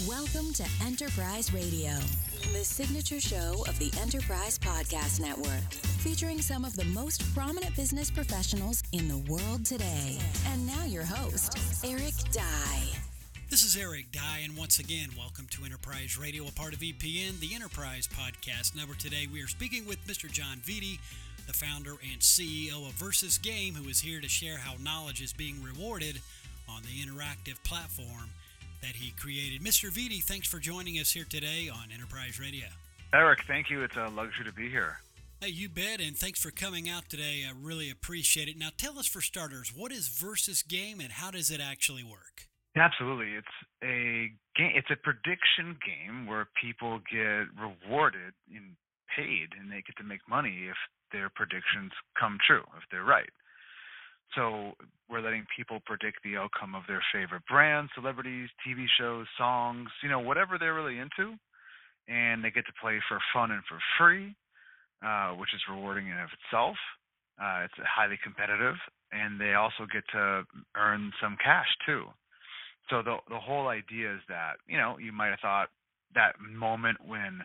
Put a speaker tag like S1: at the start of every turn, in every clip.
S1: Welcome to Enterprise Radio, the signature show of the Enterprise Podcast Network, featuring some of the most prominent business professionals in the world today. And now your host, Eric Dye.
S2: This is Eric Dye, and once again, welcome to Enterprise Radio, a part of EPN, the Enterprise Podcast Network. Today, we are speaking with Mr. John Vitti, the founder and CEO of Versus Game, who is here to share how knowledge is being rewarded on the interactive platform that he created. Mr. Vitti, thanks for joining us here today on Enterprise Radio.
S3: Eric, thank you. It's a luxury to be here.
S2: Hey, you bet, and thanks for coming out today. I really appreciate it. Now, tell us for starters, what is Versus Game and how does it actually work?
S3: Absolutely. It's a game. It's a prediction game where people get rewarded and paid, and they get to make money if their predictions come true, if they're right. So we're letting people predict the outcome of their favorite brands, celebrities, TV shows, songs, whatever they're really into. And they get to play for fun and for free, which is rewarding in of itself. It's highly competitive. And they also get to earn some cash, too. So the whole idea is that, you might have thought that moment when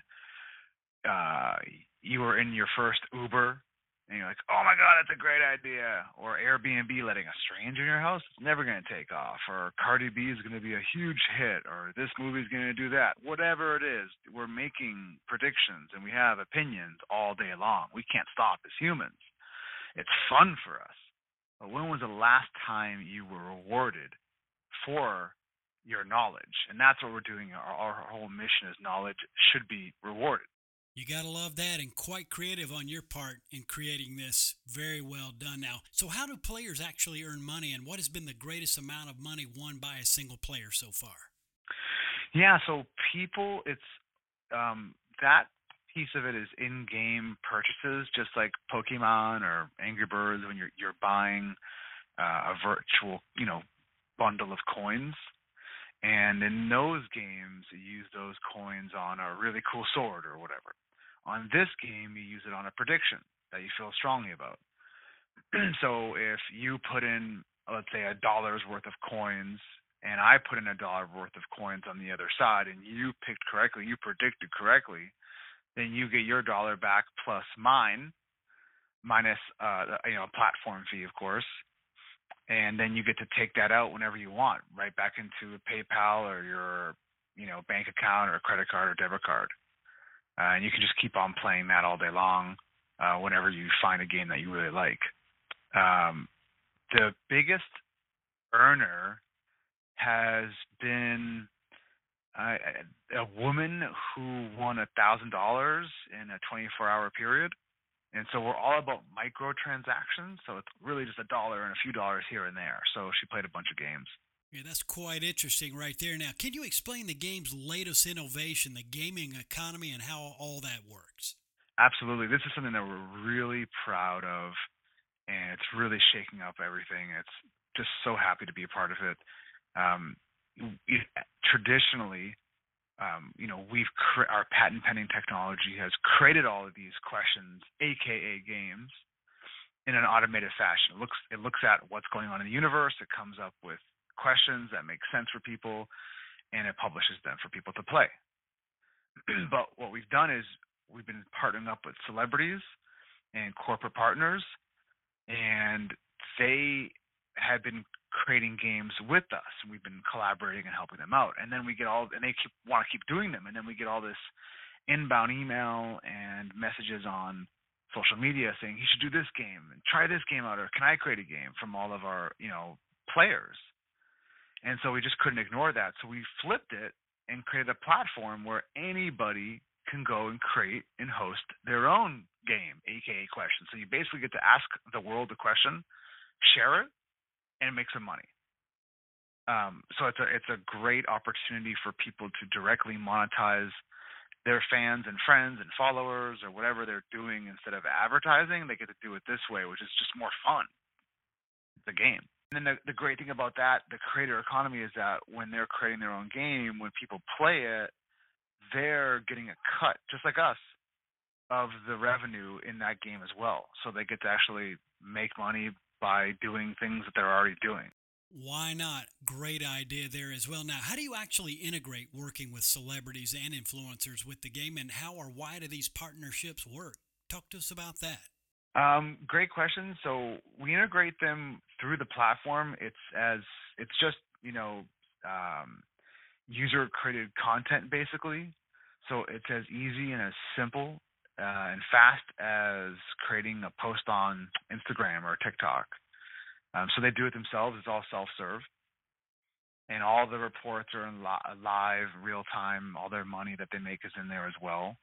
S3: you were in your first Uber, and you're like, oh, my God, that's a great idea. Or Airbnb letting a stranger in your house, it's never going to take off. Or Cardi B is going to be a huge hit. Or this movie is going to do that. Whatever it is, we're making predictions, and we have opinions all day long. We can't stop as humans. It's fun for us. But when was the last time you were rewarded for your knowledge? And that's what we're doing. Our whole mission is knowledge should be rewarded.
S2: You got to love that, and quite creative on your part in creating this. Very well done. Now, so how do players actually earn money, and what has been the greatest amount of money won by a single player so far?
S3: Yeah, so people, it's that piece of it is in-game purchases, just like Pokemon or Angry Birds when you're buying a virtual, bundle of coins. And in those games, you use those coins on a really cool sword or whatever. On this game, you use it on a prediction that you feel strongly about. So if you put in, let's say, $1 worth of coins, and I put in $1 worth of coins on the other side, and you picked correctly, you predicted correctly, then you get your dollar back plus mine, minus a platform fee, of course. And then you get to take that out whenever you want, right back into PayPal or your, bank account or credit card or debit card. And you can just keep on playing that all day long whenever you find a game that you really like. The biggest earner has been a woman who won $1,000 in a 24-hour period. And so we're all about microtransactions, so it's really just $1 and a few dollars here and there. So she played a bunch of games.
S2: Yeah, that's quite interesting right there. Now, can you explain the game's latest innovation, the gaming economy, and how all that works?
S3: Absolutely. This is something that we're really proud of, and it's really shaking up everything. It's just so happy to be a part of it. Traditionally, our patent pending technology has created all of these questions, aka games, in an automated fashion. It looks at what's going on in the universe. It comes up with questions that make sense for people, and it publishes them for people to play. But what we've done is we've been partnering up with celebrities and corporate partners, and they have been creating games with us, and we've been collaborating and helping them out. And then we get and they want to keep doing them, and then we get all this inbound email and messages on social media saying, you should do this game and try this game out, or can I create a game, from all of our players. And so we just couldn't ignore that, so we flipped it and created a platform where anybody can go and create and host their own game, aka question. So you basically get to ask the world a question, share it, and make some money. So it's a great opportunity for people to directly monetize their fans and friends and followers or whatever they're doing. Instead of advertising, they get to do it this way, which is just more fun. It's a game. And then the great thing about that, the creator economy, is that when they're creating their own game, when people play it, they're getting a cut, just like us, of the revenue in that game as well. So they get to actually make money by doing things that they're already doing.
S2: Why not? Great idea there as well. Now, how do you actually integrate working with celebrities and influencers with the game, and how or why do these partnerships work? Talk to us about that.
S3: Great question. So we integrate them through the platform. It's just um, user created content basically. So it's as easy and as simple and fast as creating a post on Instagram or TikTok. So they do it themselves. It's all self serve. And all the reports are in live, real time. All their money that they make is in there as well.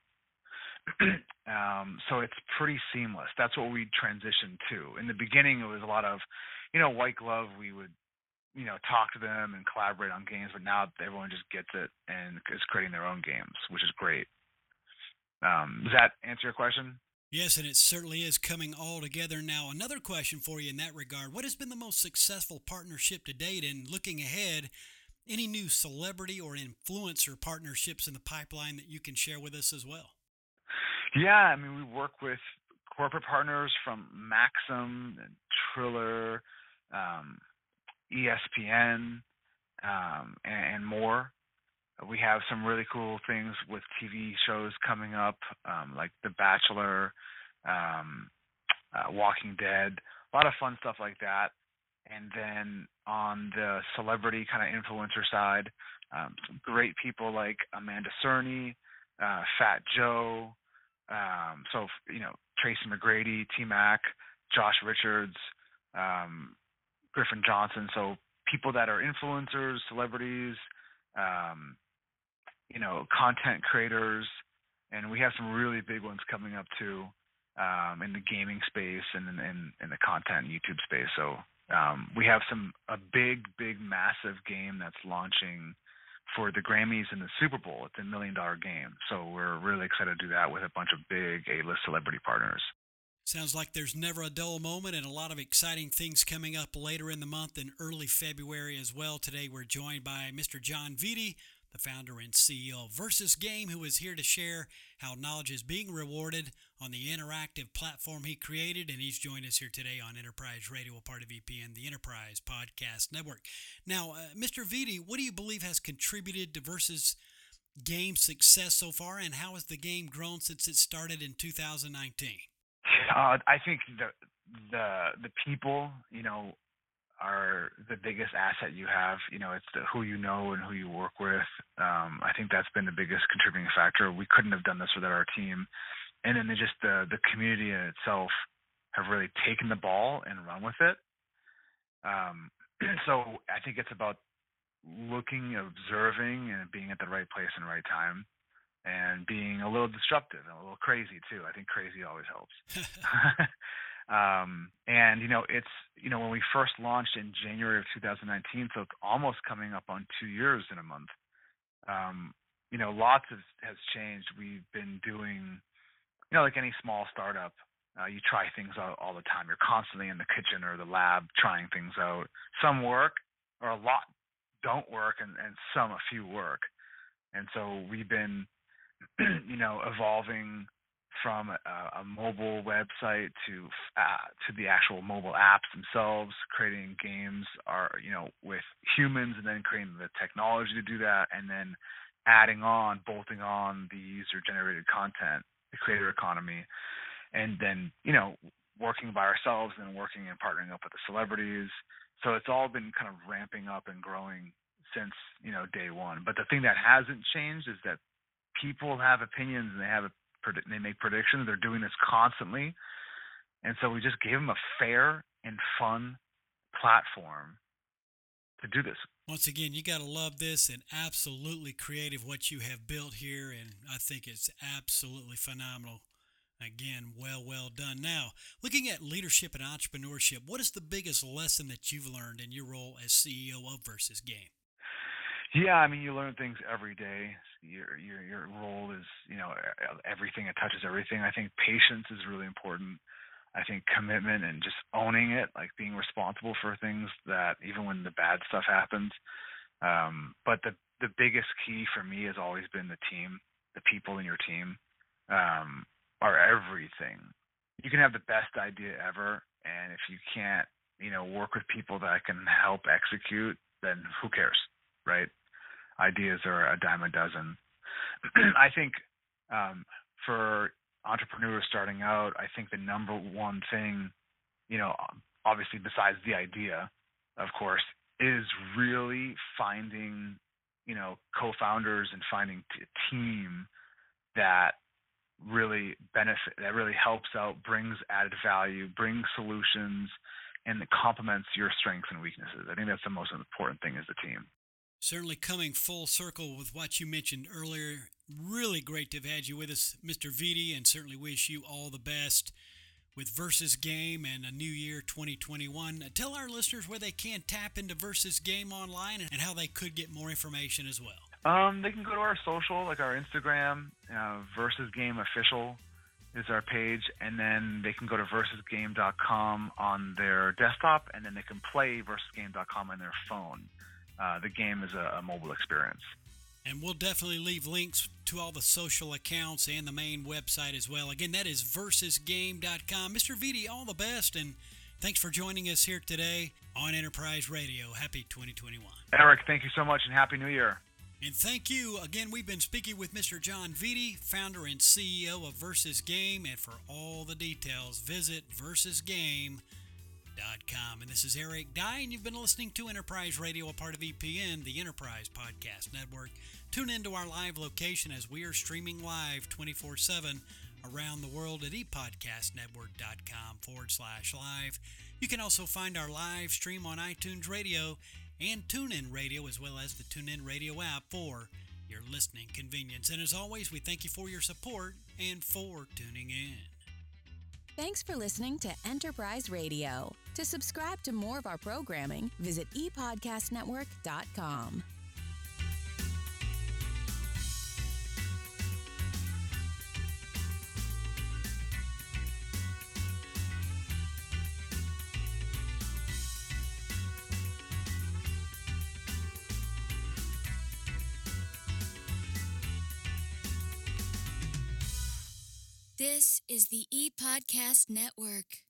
S3: So it's pretty seamless. That's what we transitioned to. In the beginning, it was a lot of, white glove. We would, talk to them and collaborate on games, but now everyone just gets it and is creating their own games, which is great. Does that answer your question?
S2: Yes, and it certainly is coming all together now. Another question for you in that regard. What has been the most successful partnership to date? And looking ahead, any new celebrity or influencer partnerships in the pipeline that you can share with us as well?
S3: Yeah, I mean, we work with corporate partners from Maxim and Triller, um, ESPN, and more. We have some really cool things with TV shows coming up, like The Bachelor, um, Walking Dead, a lot of fun stuff like that. And then on the celebrity kind of influencer side, some great people like Amanda Cerny, Fat Joe, Tracy McGrady, T Mac, Josh Richards, um, Griffin Johnson. So people that are influencers, celebrities, um, content creators, and we have some really big ones coming up too, in the gaming space and in the content YouTube space. So we have a big, massive game that's launching for the Grammys and the Super Bowl. It's $1 million game. So we're really excited to do that with a bunch of big A-list celebrity partners.
S2: Sounds like there's never a dull moment and a lot of exciting things coming up later in the month and early February as well. Today we're joined by Mr. John Vitti, the founder and CEO of Versus Game, who is here to share how knowledge is being rewarded on the interactive platform he created. And he's joined us here today on Enterprise Radio, a part of EPN, the Enterprise Podcast Network. Now, Mr. Vitti, what do you believe has contributed to Versus Game's success so far, and how has the game grown since it started in 2019?
S3: I think the people, are the biggest asset you have. It's who you know and who you work with. I think that's been the biggest contributing factor. We couldn't have done this without our team. And then just the community in itself have really taken the ball and run with it. So I think it's about looking, observing, and being at the right place and right time, and being a little disruptive and a little crazy too. I think crazy always helps. And it's when we first launched in January of 2019, so it's almost coming up on 2 years in a month. Lots has changed. We've been doing, like any small startup, you try things out all the time. You're constantly in the kitchen or the lab trying things out. Some work, or a lot don't work, and a few work. And so we've been, evolving from a mobile website to the actual mobile apps themselves, creating games with humans, and then creating the technology to do that, and then bolting on the user-generated content, the creator economy, and then working by ourselves and working and partnering up with the celebrities. So it's all been kind of ramping up and growing since day one. But the thing that hasn't changed is that people have opinions, and they make predictions. They're doing this constantly. And so we just gave them a fair and fun platform to do this.
S2: Once again, you got to love this, and absolutely creative what you have built here, and I think it's absolutely phenomenal. Again, well done. Now, looking at leadership and entrepreneurship, what is the biggest lesson that you've learned in your role as CEO of Versus Game?
S3: Yeah, I mean, you learn things every day. Your role is, everything. It touches everything. I think patience is really important. I think commitment and just owning it, like being responsible for things, that even when the bad stuff happens. But the biggest key for me has always been the team. The people in your team are everything. You can have the best idea ever, and if you can't work with people that can help execute, then who cares, right? Ideas are a dime a dozen. I think for entrepreneurs starting out, I think the number one thing, obviously besides the idea, of course, is really finding, co-founders and finding a team that really benefit, that really helps out, brings added value, brings solutions, and that complements your strengths and weaknesses. I think that's the most important thing, is the team.
S2: Certainly coming full circle with what you mentioned earlier. Really great to have had you with us, Mr. Vitti, and certainly wish you all the best with Versus Game and a new year 2021. Tell our listeners where they can tap into Versus Game online and how they could get more information as well.
S3: They can go to our social, like our Instagram, Versus Game Official is our page, and then they can go to versusgame.com on their desktop, and then they can play versusgame.com on their phone. The game is a mobile experience.
S2: And we'll definitely leave links to all the social accounts and the main website as well. Again, that is versusgame.com. Mr. Vitti, all the best, and thanks for joining us here today on Enterprise Radio. Happy 2021.
S3: Eric, thank you so much, and Happy New Year.
S2: And thank you. Again, we've been speaking with Mr. John Vitti, founder and CEO of Versus Game. And for all the details, visit versusgame.com. And this is Eric Dye, and you've been listening to Enterprise Radio, a part of EPN, the Enterprise Podcast Network. Tune into our live location as we are streaming live 24/7 around the world at epodcastnetwork.com/live. You can also find our live stream on iTunes Radio and TuneIn Radio, as well as the TuneIn Radio app for your listening convenience. And as always, we thank you for your support and for tuning in.
S1: Thanks for listening to Enterprise Radio. To subscribe to more of our programming, visit epodcastnetwork.com.
S4: This is the ePodcast Network.